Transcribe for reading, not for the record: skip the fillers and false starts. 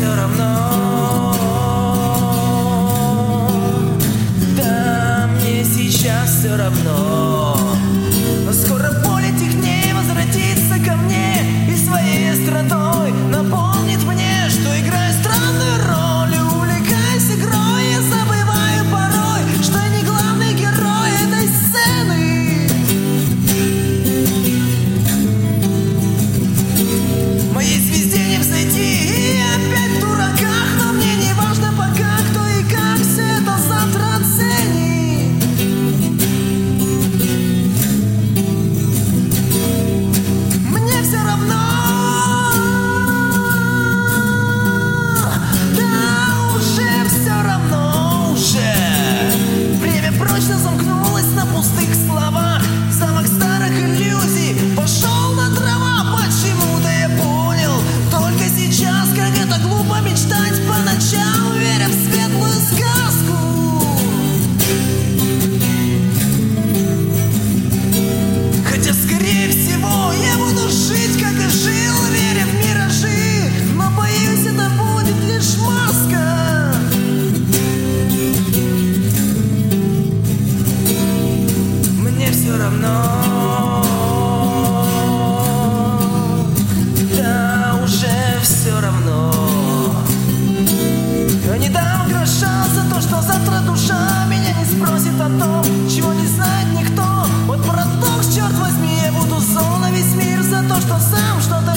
все равно. Да, мне сейчас все равно. Но скоро боль этих дней возвратится ко мне и своей остротой напомнит мне, что играю странную роль и увлекаюсь игрой. Я забываю порой, что я не главный герой этой сцены. Моей звезде не взойти, и опять в дураках, но мне не важно пока, кто и как все это завтра оценит. Мне все равно, да уже все равно уже. Время прочно замкнулось на пустых словах, замок старых иллюзий пошел на дрова. Почему-то я понял только сейчас, как это глупо мечтать по ночам, веря в светлую сказку. Хотя, скорее всего, я буду жить, как и жил, веря в миражи, но боюсь, это будет лишь маска. Мне все равно, да уже все равно. Я не дам гроша за то, что завтра душа меня не спросит о том, чего не знает никто. Вот парадокс, черт возьми, я буду зол на весь мир за то, что сам что-то